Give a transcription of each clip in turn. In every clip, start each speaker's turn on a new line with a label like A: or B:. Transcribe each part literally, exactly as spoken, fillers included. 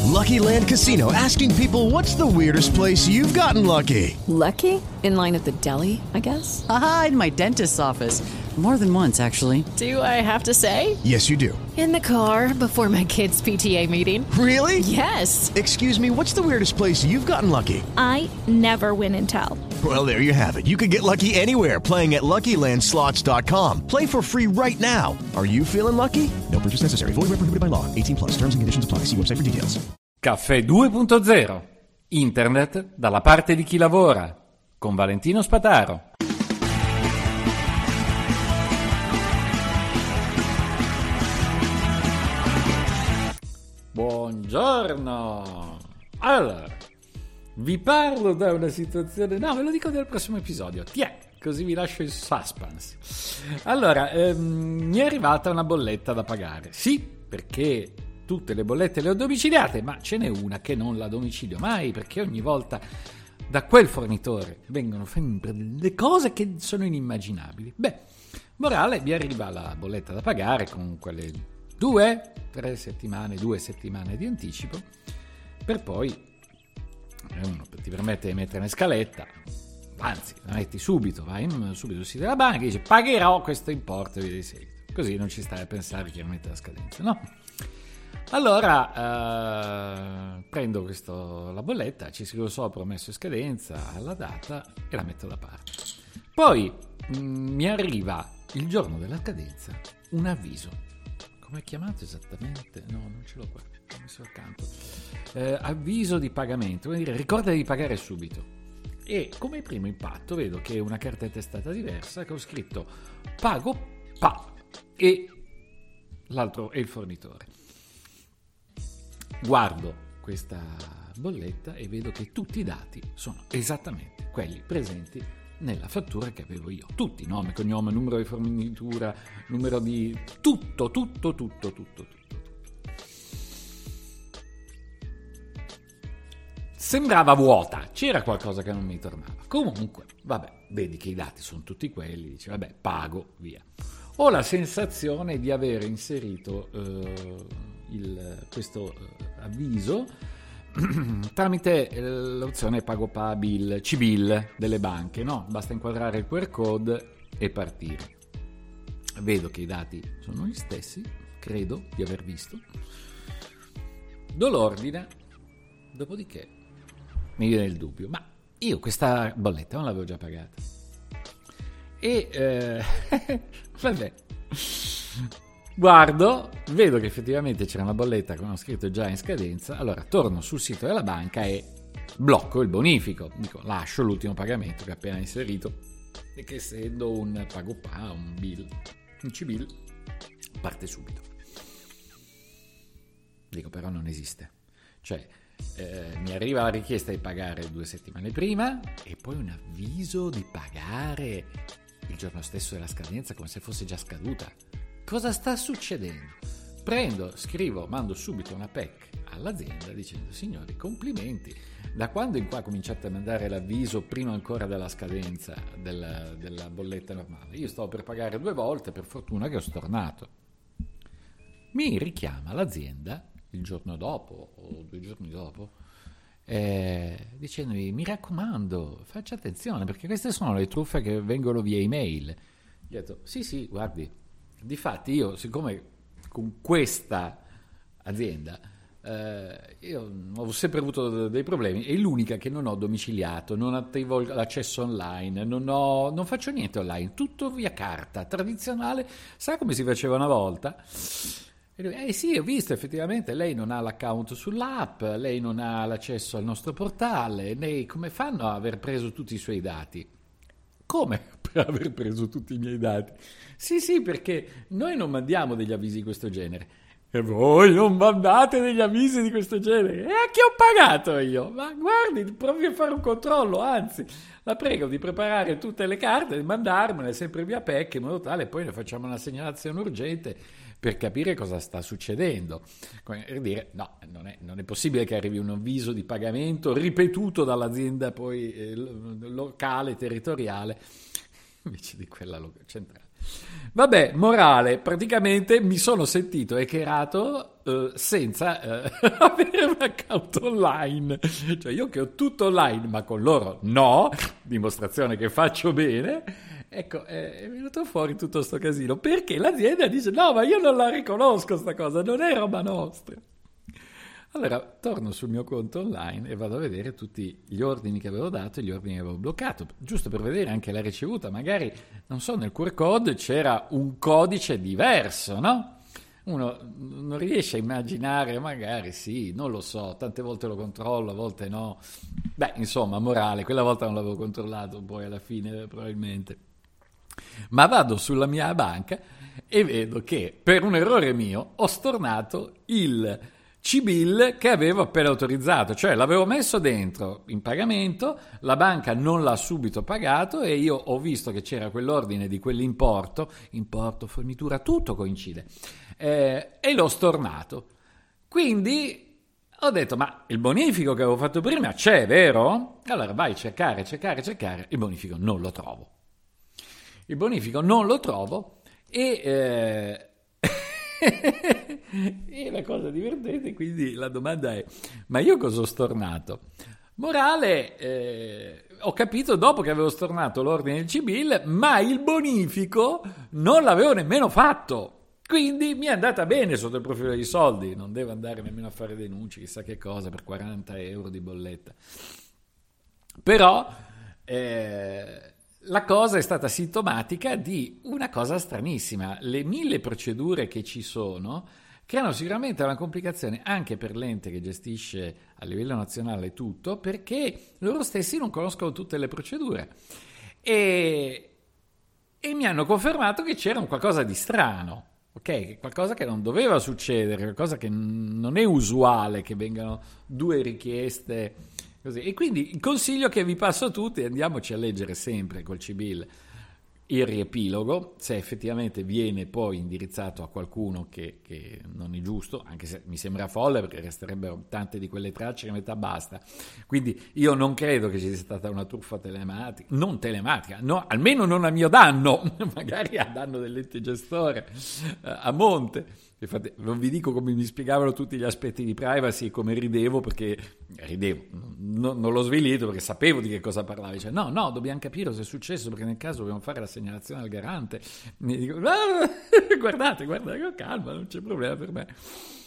A: Lucky Land Casino, asking people, what's the weirdest place you've gotten lucky?
B: Lucky? In line at the deli, I guess?
C: Aha, in my dentist's office. More than once, actually.
B: Do I have to say?
A: Yes, you do.
B: In the car before my kids' P T A meeting.
A: Really?
B: Yes.
A: Excuse me, what's the weirdest place you've gotten lucky?
D: I never win and tell.
A: Well, there you have it. You can get lucky anywhere, playing at Lucky Land Slots dot com. Play for free right now. Are you feeling lucky? No purchase necessary. Void where prohibited by law. eighteen plus. Terms and conditions apply. See website for details.
E: Caffè due punto zero. Internet dalla parte di chi lavora. Con Valentino Spataro. Buongiorno. Allora, vi parlo da una situazione... No, ve lo dico nel prossimo episodio. Tiè, così vi lascio il suspense. Allora, ehm, mi è arrivata una bolletta da pagare. Sì, perché tutte le bollette le ho domiciliate, ma ce n'è una che non la domicilio mai, perché ogni volta da quel fornitore vengono sempre delle cose che sono inimmaginabili. Beh, morale, mi arriva la bolletta da pagare con quelle... due, tre settimane, due settimane di anticipo, per poi uno ti permette di mettere in scaletta, anzi la metti subito, vai in, subito sul sito della banca e dice pagherò questo importo e via di seguito, così non ci stai a pensare chiaramente alla scadenza, no? Allora eh, prendo questo, la bolletta, ci scrivo sopra, ho messo in scadenza alla data e la metto da parte. Poi mh, mi arriva il giorno della scadenza un avviso. Come è chiamato esattamente? No, non ce l'ho qua, ho messo accanto. Eh, avviso di pagamento, vuol dire ricorda di pagare subito. E come primo impatto vedo che è una carta testata diversa che ho scritto pago pa e l'altro è il fornitore. Guardo questa bolletta e vedo che tutti i dati sono esattamente quelli presenti nella fattura che avevo io, tutti, nome, cognome, numero di fornitura, numero di tutto, tutto, tutto, tutto, tutto, tutto. Sembrava vuota, c'era qualcosa che non mi tornava. Comunque, vabbè, vedi che i dati sono tutti quelli, dici vabbè, pago, via. Ho la sensazione di aver inserito eh, il, questo eh, avviso tramite l'opzione pago pa bill, C-bill delle banche, no? Basta inquadrare il Q R code e partire. Vedo che i dati sono gli stessi, credo di aver visto. Do l'ordine, dopodiché mi viene il dubbio, ma io questa bolletta non l'avevo già pagata. E eh, vabbè. Guardo, vedo che effettivamente c'era una bolletta con ho scritto già in scadenza, allora torno sul sito della banca e blocco il bonifico, dico lascio l'ultimo pagamento che ho appena inserito e che essendo un pago pa, un bill, un C-bill, parte subito. Dico però non esiste, cioè eh, mi arriva la richiesta di pagare due settimane prima e poi un avviso di pagare il giorno stesso della scadenza come se fosse già scaduta. Cosa sta succedendo? Prendo, scrivo, mando subito una P E C all'azienda dicendo signori complimenti, da quando in qua cominciate a mandare l'avviso prima ancora della scadenza della, della bolletta normale? Io stavo per pagare due volte, per fortuna che ho stornato. Mi richiama l'azienda il giorno dopo o due giorni dopo eh, dicendomi mi raccomando faccia attenzione perché queste sono le truffe che vengono via email. Gli ho detto sì sì guardi, difatti io siccome con questa azienda eh, io ho sempre avuto dei problemi, è l'unica che non ho domiciliato, non attivo l'accesso online, non, ho, non faccio niente online, tutto via carta, tradizionale, sa come si faceva una volta? E lui, eh sì, ho visto effettivamente lei non ha l'account sull'app, lei non ha l'accesso al nostro portale, lei come fanno a aver preso tutti i suoi dati? Come per aver preso tutti i miei dati? Sì, sì, perché noi non mandiamo degli avvisi di questo genere. E voi non mandate degli avvisi di questo genere? E a chi ho pagato io? Ma guardi, provi a fare un controllo, anzi, la prego di preparare tutte le carte, di mandarmele sempre via P E C, in modo tale poi ne facciamo una segnalazione urgente per capire cosa sta succedendo. Per dire, no, non è, non è possibile che arrivi un avviso di pagamento ripetuto dall'azienda poi eh, locale, territoriale, invece di quella centrale. Vabbè, morale, praticamente mi sono sentito hackerato eh, senza eh, avere un account online. Cioè io che ho tutto online, ma con loro no, dimostrazione che faccio bene. Ecco, è venuto fuori tutto sto casino, perché l'azienda dice no, ma io non la riconosco sta cosa, non è roba nostra. Allora torno sul mio conto online e vado a vedere tutti gli ordini che avevo dato e gli ordini che avevo bloccato, giusto per vedere anche la ricevuta. Magari, non so, nel Q R code c'era un codice diverso, no? Uno non riesce a immaginare, magari sì, non lo so, tante volte lo controllo, a volte no. Beh, insomma, morale, quella volta non l'avevo controllato, poi alla fine probabilmente. Ma vado sulla mia banca e vedo che per un errore mio ho stornato il C-Bill che avevo appena autorizzato, cioè l'avevo messo dentro in pagamento, la banca non l'ha subito pagato e io ho visto che c'era quell'ordine di quell'importo, importo, fornitura, tutto coincide, eh, e l'ho stornato. Quindi ho detto, ma il bonifico che avevo fatto prima c'è, vero? Allora vai a cercare, cercare, cercare, il bonifico non lo trovo. Il bonifico non lo trovo e... Eh, e la cosa divertente, quindi la domanda è, ma io cosa ho stornato? Morale, eh, ho capito dopo che avevo stornato l'ordine del C-Bill, ma il bonifico non l'avevo nemmeno fatto, quindi mi è andata bene sotto il profilo dei soldi, non devo andare nemmeno a fare denunce, chissà che cosa, per quaranta euro di bolletta. Però eh, la cosa è stata sintomatica di una cosa stranissima. Le mille procedure che ci sono creano sicuramente una complicazione anche per l'ente che gestisce a livello nazionale tutto, perché loro stessi non conoscono tutte le procedure. E, e mi hanno confermato che c'era un qualcosa di strano, ok? Qualcosa che non doveva succedere, qualcosa che non è usuale che vengano due richieste così. E quindi il consiglio che vi passo a tutti, andiamoci a leggere sempre col C-Bill il riepilogo, se effettivamente viene poi indirizzato a qualcuno che, che non è giusto, anche se mi sembra folle perché resterebbero tante di quelle tracce che a metà basta. Quindi io non credo che ci sia stata una truffa telematica, non telematica, no, almeno non a mio danno, magari a danno dell'ente gestore, eh, a monte. Infatti, non vi dico come mi spiegavano tutti gli aspetti di privacy e come ridevo, perché ridevo, no, non l'ho svilito perché sapevo di che cosa parlava. Dice, no, no, dobbiamo capire cosa è successo perché nel caso dobbiamo fare la segnalazione al garante. Mi dico, ah, guardate, guardate, calma, non c'è problema per me.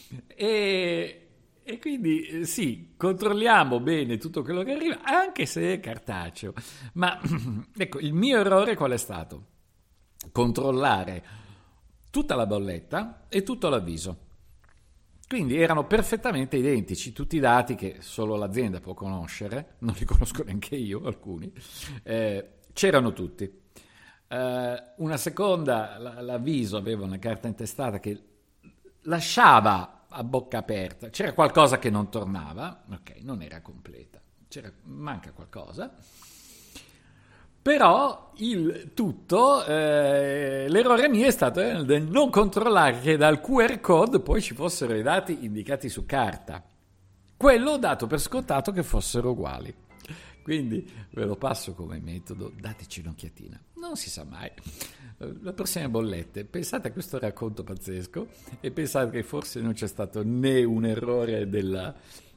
E: E, e quindi sì, controlliamo bene tutto quello che arriva, anche se è cartaceo. Ma ecco, il mio errore qual è stato? Controllare tutta la bolletta e tutto l'avviso. Quindi erano perfettamente identici tutti i dati che solo l'azienda può conoscere, non li conosco neanche io alcuni, eh, c'erano tutti. Eh, una seconda, l'avviso aveva una carta intestata che lasciava a bocca aperta, c'era qualcosa che non tornava, ok, non era completa, c'era, manca qualcosa. Però il tutto, eh, l'errore mio è stato nel non controllare che dal Q R code poi ci fossero i dati indicati su carta. Quello ho dato per scontato che fossero uguali. Quindi ve lo passo come metodo, dateci un'occhiatina. Non si sa mai. Le prossime bollette, pensate a questo racconto pazzesco e pensate che forse non c'è stato né un errore della,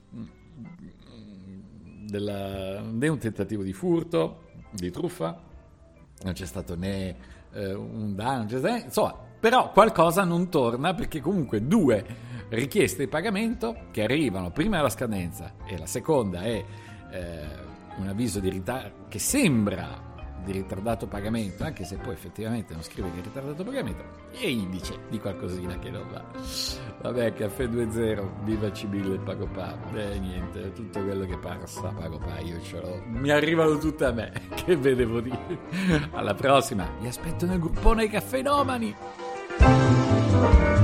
E: della né un tentativo di furto, di truffa, non c'è stato né eh, un danno, insomma, però qualcosa non torna perché comunque due richieste di pagamento che arrivano prima della scadenza e la seconda è eh, un avviso di ritardo che sembra di ritardato pagamento, anche se poi effettivamente non scrive che è ritardato pagamento, e indice di qualcosina che non va. Vabbè, caffè due zero, viva C-Bill e Pago Pa. Eh, niente, tutto quello che passa Pago Pa io ce l'ho, mi arrivano tutte a me, che ve devo dire. Alla prossima, vi aspetto nel gruppone dei caffenomani.